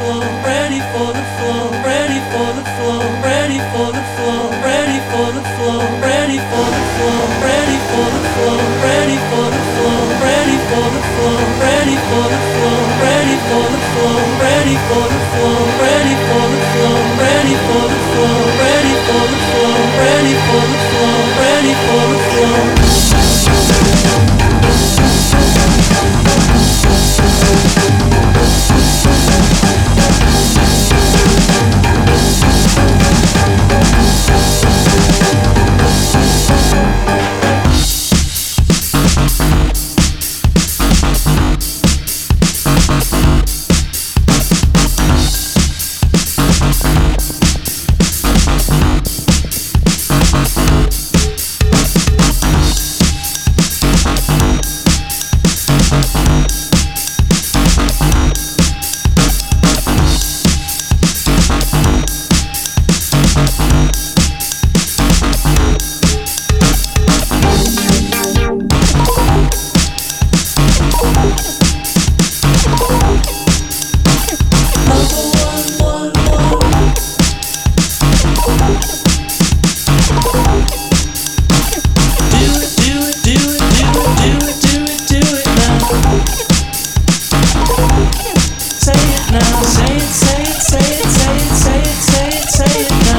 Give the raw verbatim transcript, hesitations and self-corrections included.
flow, ready for the flow, ready for the flow, ready for the flow, ready for the flow, ready for the flow, ready for the flow, ready for the flow, ready for the flow, ready for the flow, ready for the flow, ready for the flow, ready for the flow, ready for the flow, ready for the flow, ready for the flow, ready for the flow. Say it now, say it, say it, say it, say it, say it, say it, say it now.